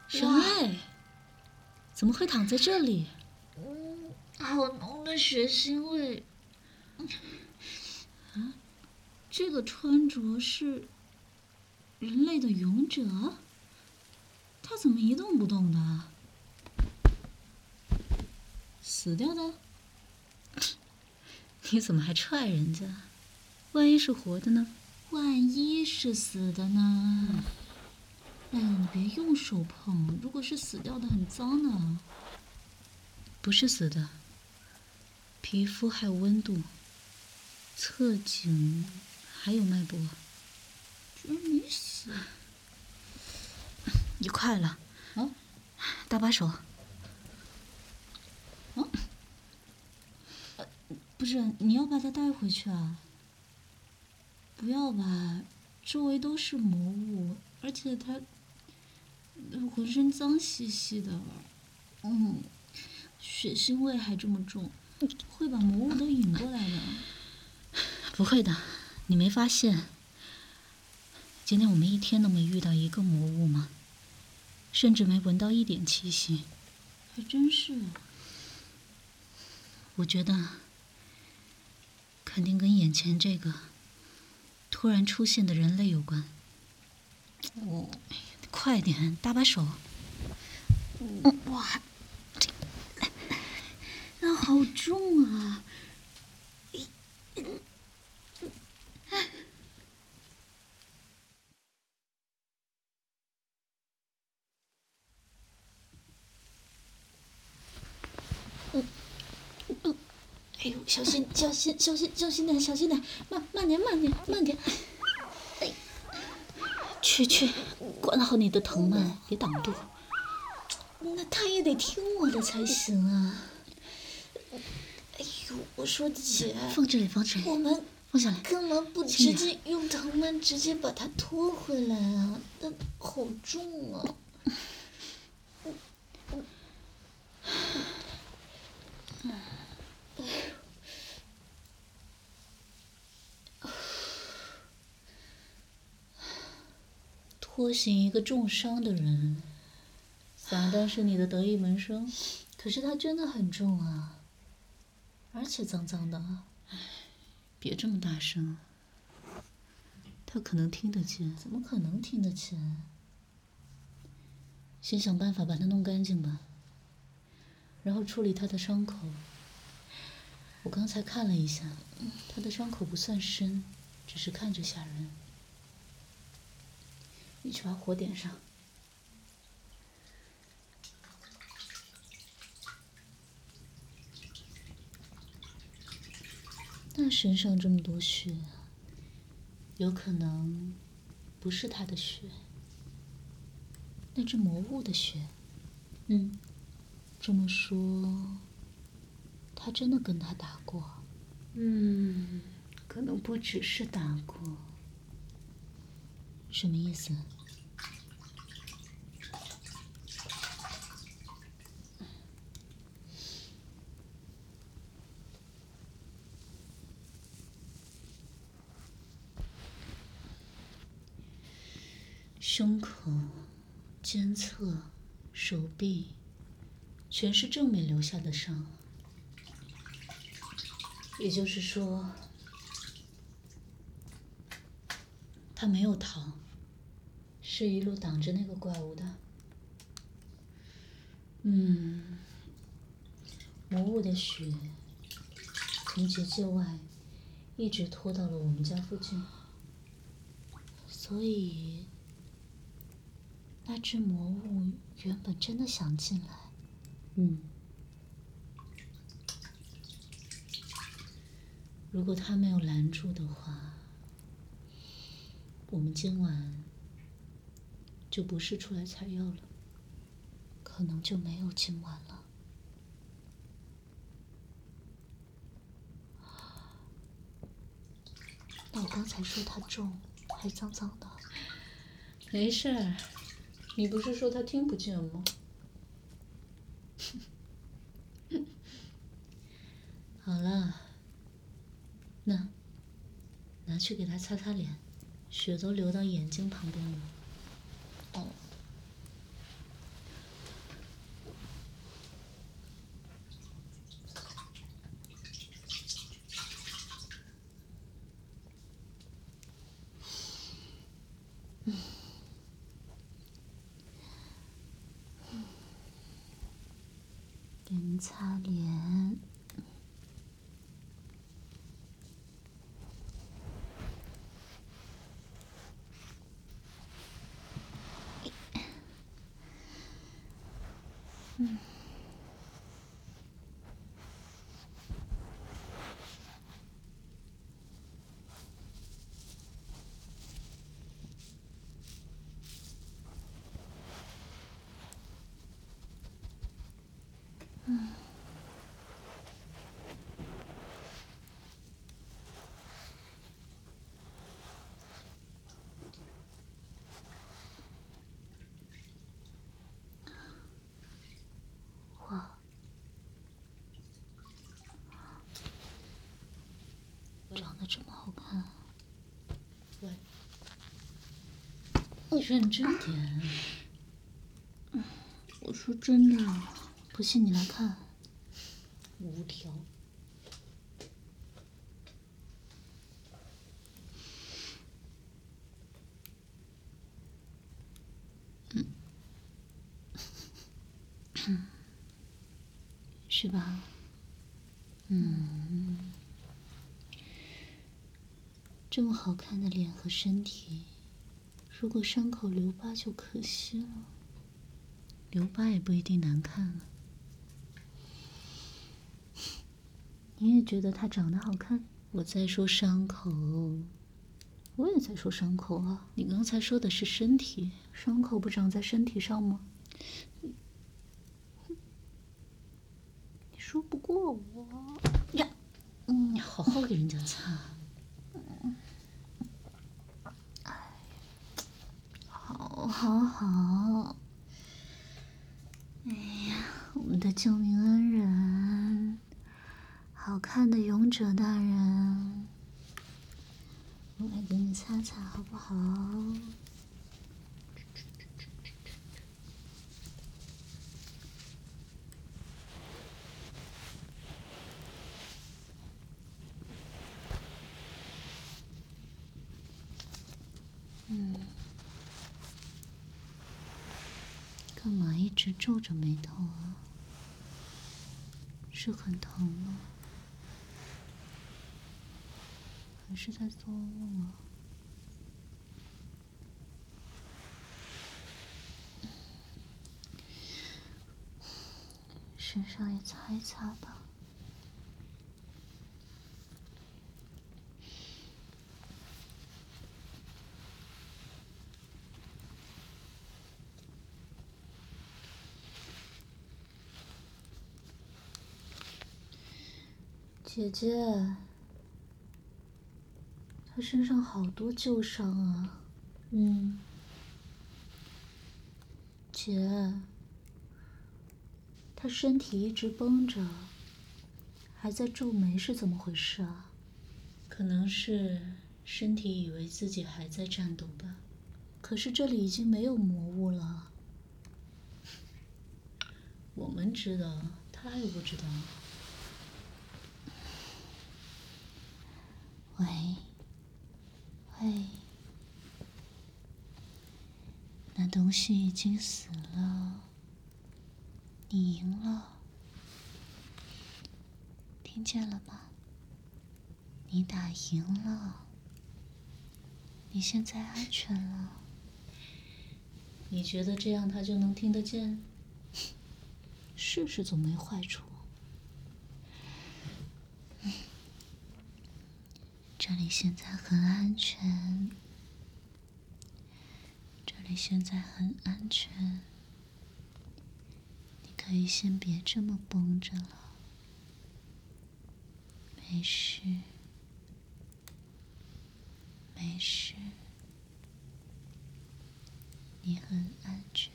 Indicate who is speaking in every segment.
Speaker 1: 神类，怎么会躺在这里？
Speaker 2: 好浓的血腥味。
Speaker 1: 这个穿着是人类的勇者，他怎么一动不动的？死掉的？你怎么还踹人家？万一是活的呢？
Speaker 2: 万一是死的呢？哎呀，你别用手碰，如果是死掉的很脏呢。
Speaker 1: 不是死的，皮肤还有温度，侧颈还有脉搏。
Speaker 2: 居然没死！
Speaker 1: 你快了
Speaker 2: 啊！
Speaker 1: 搭把手。
Speaker 2: 不是，你要把它带回去啊？不要吧，周围都是魔物，而且它浑身脏兮兮的，血腥味还这么重，会把魔物都引过来的。
Speaker 1: 不会的，你没发现今天我们一天都没遇到一个魔物吗？甚至没闻到一点气息。
Speaker 2: 还真是。
Speaker 1: 我觉得肯定跟眼前这个突然出现的人类有关。快点搭把手。
Speaker 2: 哇，那好重啊！哎呦，小心点，小心点，慢点。
Speaker 1: 去，管好你的藤蔓，别挡路。
Speaker 2: 那他也得听我的才行啊！哎呦，我说姐，
Speaker 1: 放这里，
Speaker 2: 我们
Speaker 1: 放下来。
Speaker 2: 干嘛不直接用藤蔓直接把它拖回来啊？那好重啊！
Speaker 1: 拖行一个重伤的人，反倒是你的得意门生。
Speaker 2: 可是它真的很重啊，而且脏脏的。
Speaker 1: 别这么大声，他可能听得见。
Speaker 2: 怎么可能听得见？
Speaker 1: 先想办法把它弄干净吧，然后处理他的伤口。我刚才看了一下，他的伤口不算深，只是看着吓人。你去把火点上。那身上这么多血，有可能不是他的血，那只魔物的血。这么说，他真的跟他打过。可能不只是打过。什么意思？胸口、肩侧、手臂，全是正面留下的伤。也就是说，他没有逃，是一路挡着那个怪物的。魔物的血从结界外一直拖到了我们家附近，所以那只魔物原本真的想进来。如果他没有拦住的话，我们今晚就不是出来采药了，可能就没有今晚了。那我刚才说它重，还脏脏的。没事儿，你不是说他听不见吗？好了，那拿去给他擦擦脸，血都流到眼睛旁边了。 脸擦脸。长得这么好看，
Speaker 2: 喂，你认真点。
Speaker 1: 我说真的，不信你来看。
Speaker 2: 无条。
Speaker 1: 是吧？这么好看的脸和身体，如果伤口留疤就可惜了。留疤也不一定难看啊。你也觉得他长得好看？我在说伤口。我也在说伤口啊。你刚才说的是身体，伤口不长在身体上吗？你说不过我呀。
Speaker 2: 你好好给人家擦。
Speaker 1: 好。哎呀，我们的救命恩人，好看的勇者大人，我来给你擦擦好不好？干嘛一直皱着眉头啊？是很疼吗？还是在做梦啊？身上也擦一擦吧。姐姐，他身上好多旧伤啊。姐，他身体一直绷着，还在皱眉，是怎么回事啊？
Speaker 2: 可能是身体以为自己还在颤动吧。
Speaker 1: 可是这里已经没有魔物了。
Speaker 2: 我们知道，他又不知道。
Speaker 1: 喂，那东西已经死了，你赢了，听见了吗？你打赢了，你现在安全了。
Speaker 2: 你觉得这样他就能听得见？
Speaker 1: 试试总没坏处。这里现在很安全，这里现在很安全，你可以先别这么绷着了，没事，没事，你很安全，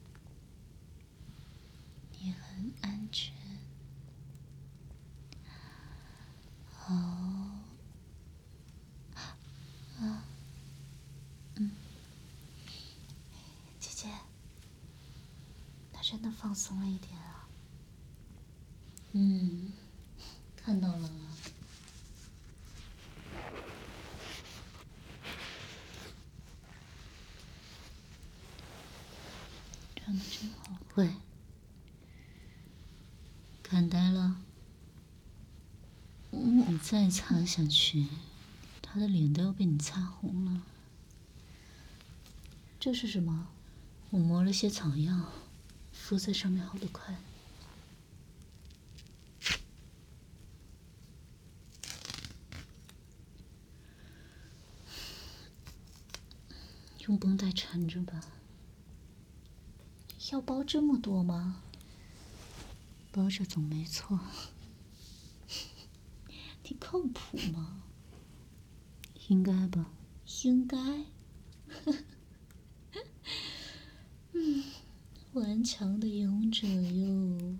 Speaker 1: 你很安全。好。姐姐，他真的放松了一点啊。
Speaker 2: 看到了。
Speaker 1: 穿的真好。喂， 看呆了？你再擦下去，他的脸都要被你擦红了。
Speaker 2: 这是什么？
Speaker 1: 我磨了些草药，敷在上面好得快。用绷带缠着吧。
Speaker 2: 要包这么多吗？
Speaker 1: 包着总没错。
Speaker 2: 你靠谱吗？
Speaker 1: 应该吧。
Speaker 2: 应该。顽强的勇者哟。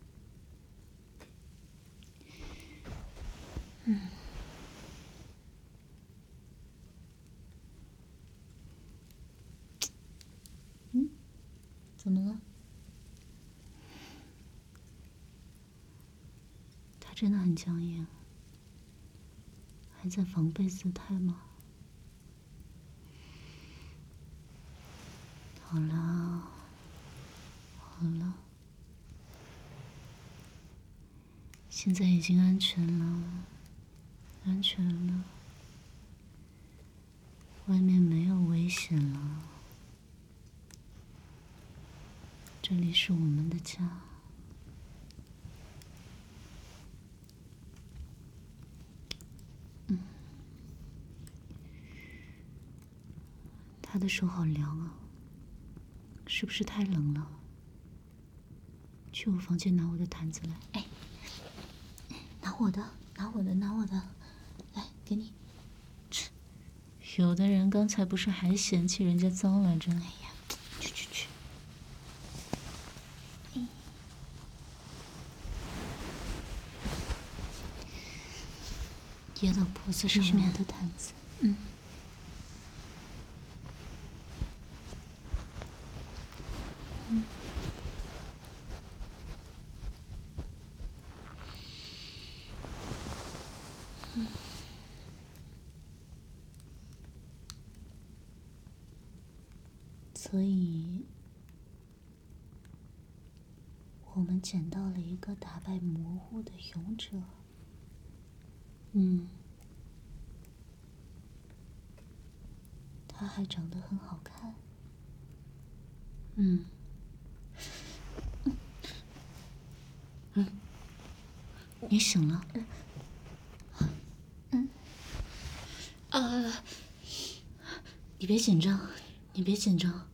Speaker 2: 怎么了？
Speaker 1: 他真的很僵硬，还在防备姿态吗？好了，好了，现在已经安全了，安全了，外面没有危险了，这里是我们的家。他的手好凉啊，是不是太冷了？去我房间拿我的毯子来。
Speaker 2: 哎，拿我的，拿我的，拿我的，来，给你。
Speaker 1: 有的人刚才不是还嫌弃人家脏来着？
Speaker 2: 哎呀，去。
Speaker 1: 掖到脖子上面的毯子。所以，我们捡到了一个打败魔物的勇者。他还长得很好看。 你醒了？你别紧张，你别紧张。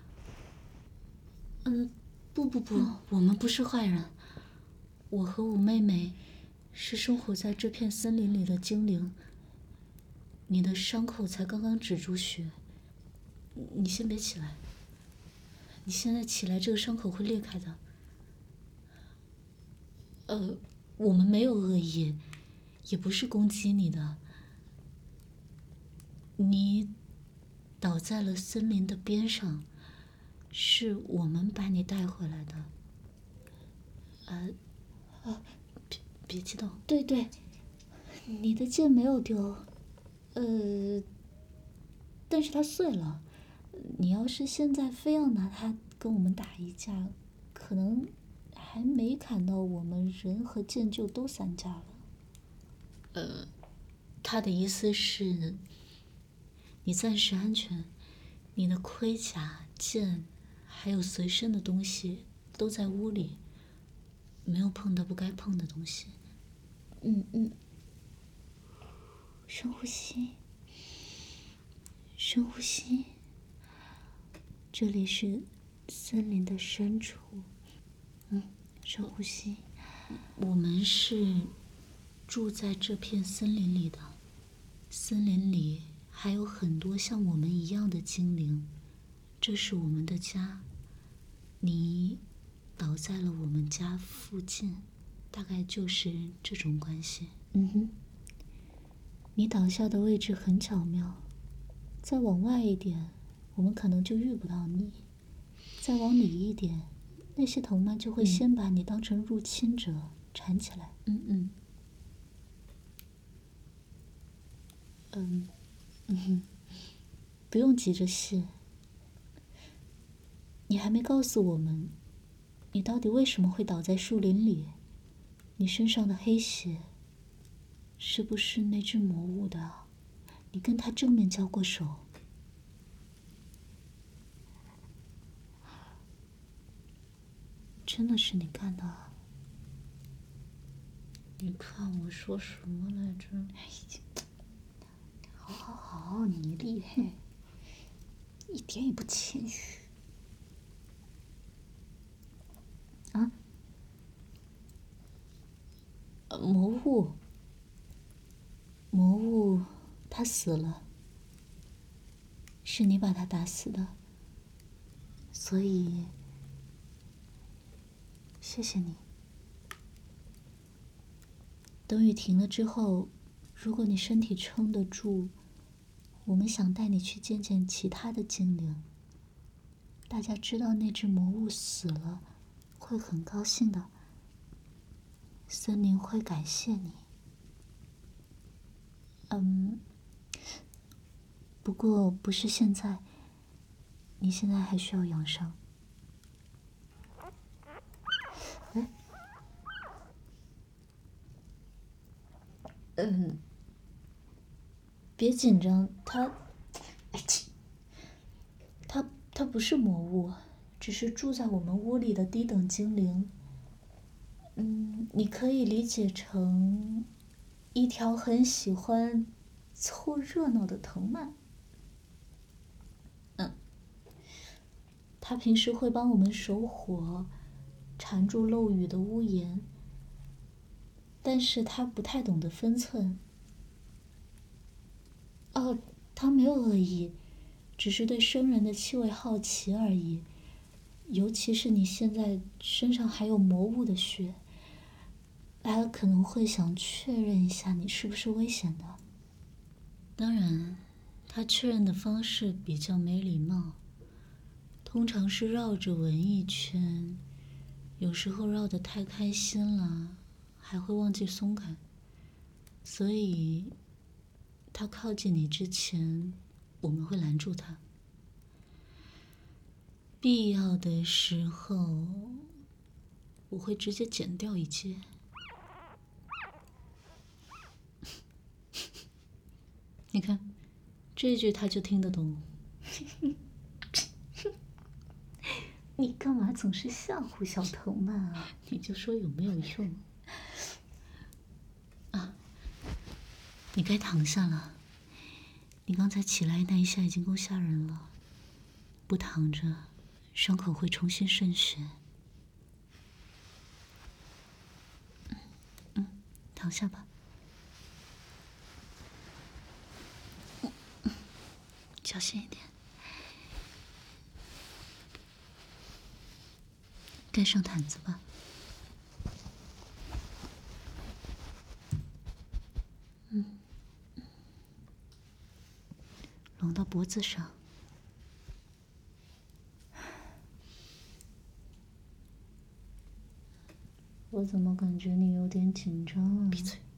Speaker 1: 不，我们不是坏人。我和我妹妹是生活在这片森林里的精灵。你的伤口才刚刚止住血，你先别起来。你现在起来，这个伤口会裂开的。我们没有恶意，也不是攻击你的。你倒在了森林的边上，是我们把你带回来的。别激动。
Speaker 2: 对，你的剑没有丢，但是它碎了。你要是现在非要拿它跟我们打一架，可能还没砍到我们，人和剑就都散架了。
Speaker 1: 他的意思是，你暂时安全，你的盔甲、剑，还有随身的东西都在屋里，没有碰到不该碰的东西。
Speaker 2: 深呼吸，深呼吸。这里是森林的深处。深呼吸。
Speaker 1: 我们是住在这片森林里的，森林里还有很多像我们一样的精灵，这是我们的家。你倒在了我们家附近，大概就是这种关系。
Speaker 2: 你倒下的位置很巧妙，再往外一点，我们可能就遇不到你；再往里一点，那些藤蔓就会先把你当成入侵者缠起来。不用急着谢。你还没告诉我们，你到底为什么会倒在树林里？ 你身上的黑血是不是那只魔物的？你跟他正面交过手？真的是你干的？
Speaker 1: 你看我说什么来着？
Speaker 2: 好好好，你厉害，一点也不谦虚。啊？魔物，他死了，是你把他打死的，所以谢谢你。等雨停了之后，如果你身体撑得住，我们想带你去见见其他的精灵。大家知道那只魔物死了，会很高兴的。森林会感谢你。不过不是现在，你现在还需要养伤。别紧张，他不是魔物，只是住在我们屋里的低等精灵。你可以理解成一条很喜欢凑热闹的藤蔓。他平时会帮我们守火，缠住漏雨的屋檐，但是他不太懂得分寸。哦，他没有恶意，只是对生人的气味好奇而已。尤其是你现在身上还有魔物的血，他可能会想确认一下你是不是危险的。
Speaker 1: 当然，他确认的方式比较没礼貌，通常是绕着闻一圈，有时候绕得太开心了，还会忘记松开。所以，他靠近你之前，我们会拦住他。必要的时候，我会直接剪掉一截。你看，这句他就听得懂。
Speaker 2: 你干嘛总是吓唬小藤蔓啊？
Speaker 1: 你就说有没有用？啊，你该躺下了。你刚才起来那一下已经够吓人了，不躺着，伤口会重新渗血。躺下吧。小心一点。盖上毯子吧。拢到脖子上。
Speaker 2: 我怎么感觉你有点紧张啊？
Speaker 1: 闭嘴。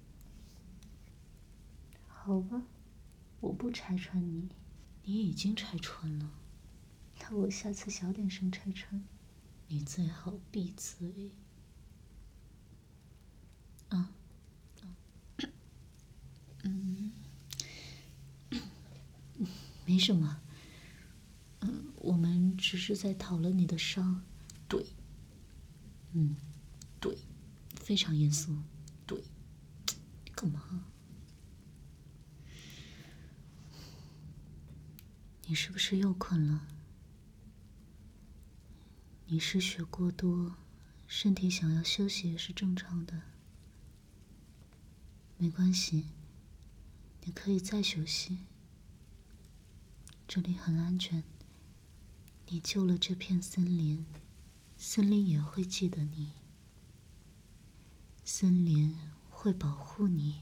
Speaker 2: 好吧，我不拆穿你。
Speaker 1: 你已经拆穿了。
Speaker 2: 那我下次小点声拆穿。
Speaker 1: 你最好闭嘴。啊。没什么。我们只是在讨论你的伤。对。对，非常严肃。对。干嘛？你是不是又困了？你失血过多，身体想要休息也是正常的。没关系，你可以再休息。这里很安全，你救了这片森林，森林也会记得你，森林会保护你。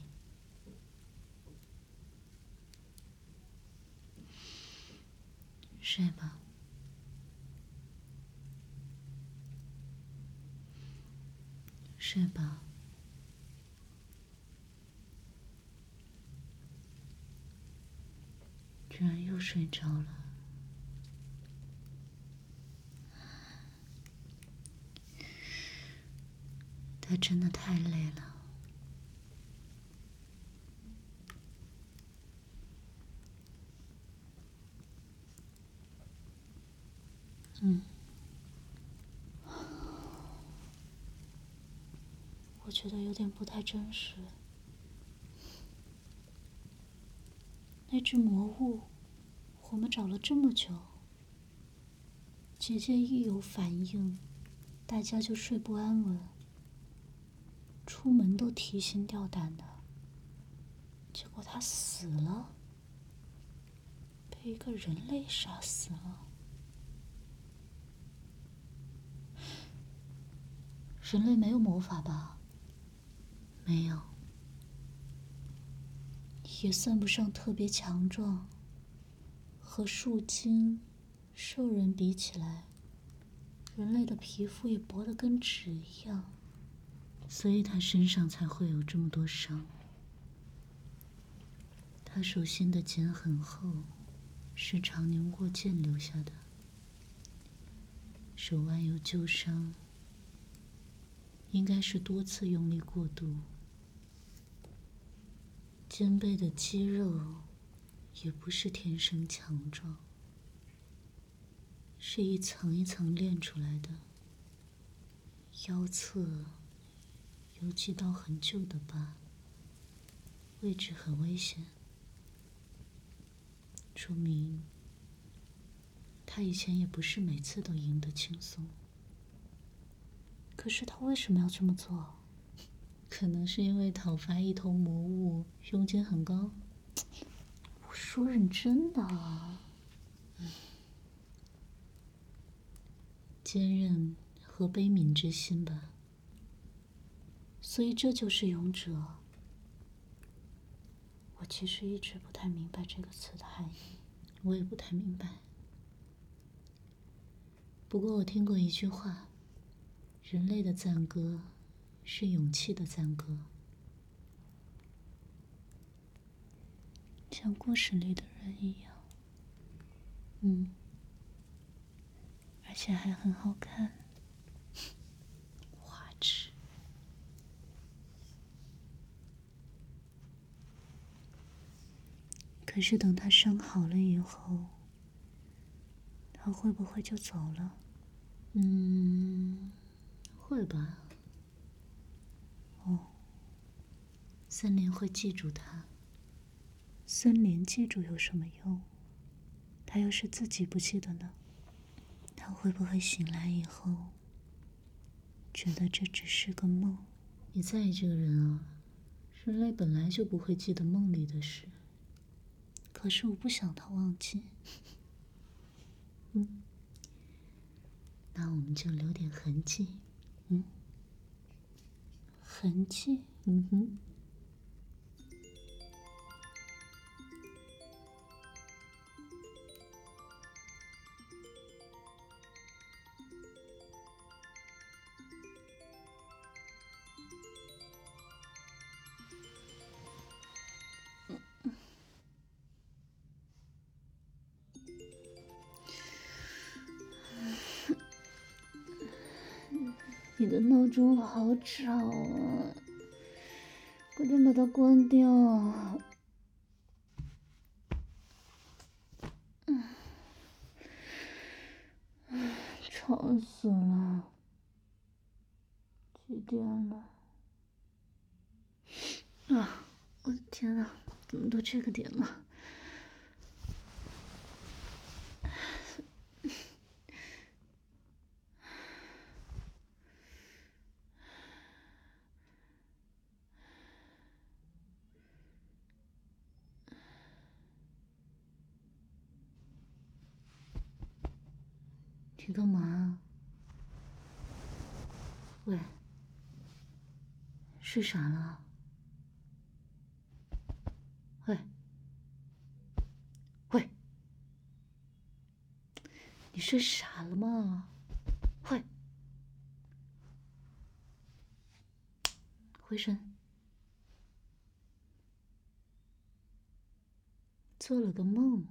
Speaker 1: 睡吧。睡吧。居然又睡着了。 他真的太累了。
Speaker 2: 我觉得有点不太真实。那只魔物，我们找了这么久，姐姐一有反应，大家就睡不安稳，出门都提心吊胆的。结果她死了，被一个人类杀死了。
Speaker 1: 人类没有魔法吧？
Speaker 2: 没有，也算不上特别强壮。和树精、兽人比起来，人类的皮肤也薄得跟纸一样，
Speaker 1: 所以他身上才会有这么多伤。他手心的茧很厚，是常年过剑留下的。手腕有旧伤，应该是多次用力过度。肩背的肌肉也不是天生强壮，是一层一层练出来的。腰侧有几道很旧的疤，位置很危险，说明他以前也不是每次都赢得轻松。
Speaker 2: 可是他为什么要这么做？
Speaker 1: 可能是因为讨伐一头魔物佣金很高。
Speaker 2: 我说认真的啊。
Speaker 1: 坚韧和悲悯之心吧。
Speaker 2: 所以这就是勇者。我其实一直不太明白这个词的含义。
Speaker 1: 我也不太明白。不过我听过一句话，人类的赞歌是勇气的赞歌。
Speaker 2: 像故事里的人一样。而且还很好看。
Speaker 1: 花痴。
Speaker 2: 可是等他伤好了以后，他会不会就走了？
Speaker 1: 会吧。
Speaker 2: 哦，
Speaker 1: 森林会记住他。
Speaker 2: 森林记住有什么用？他要是自己不记得呢？他会不会醒来以后，觉得这只是个梦？
Speaker 1: 你在意这个人啊？人类本来就不会记得梦里的事。
Speaker 2: 可是我不想他忘记。
Speaker 1: 那我们就留点痕迹。
Speaker 2: 痕迹？你的闹钟好吵啊！快点把它关掉。吵死了！几点了？啊！我的天哪，怎么都这个点了？
Speaker 1: 你干嘛？喂，睡傻了？喂，你睡傻了吗？喂，回神。做了个梦。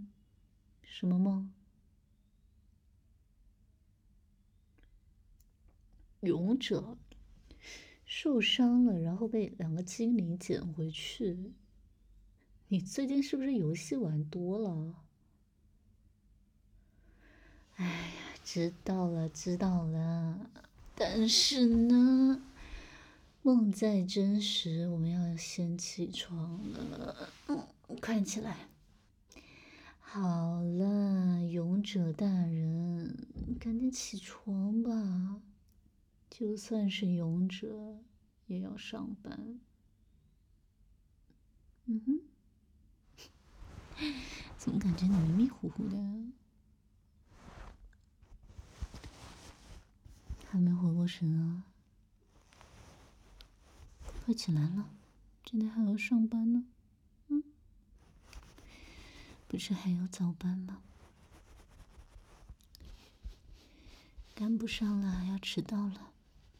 Speaker 1: 什么梦？
Speaker 2: 勇者受伤了，然后被2个精灵捡回去。你最近是不是游戏玩多了？哎呀，知道了，知道了。但是呢，梦在真实，我们要先起床了。快起来！好了，勇者大人，赶紧起床吧。就算是勇者，也要上班。怎么感觉你迷迷糊糊的？还没回过神啊？快起来了，今天还要上班呢。不是还有早班吗？赶不上了，要迟到了。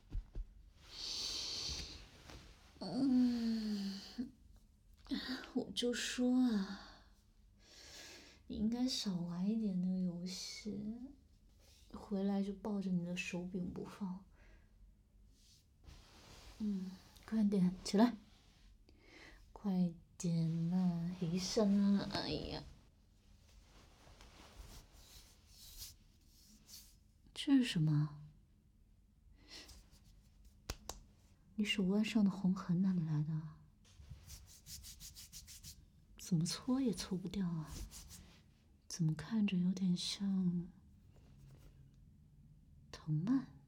Speaker 2: 我就说啊，你应该少玩一点那个游戏，回来就抱着你的手柄不放。快点起来，快点啦，医生啊！哎呀，这是什么？你手腕上的红痕哪里来的？怎么搓也搓不掉啊？怎么看着有点像藤蔓？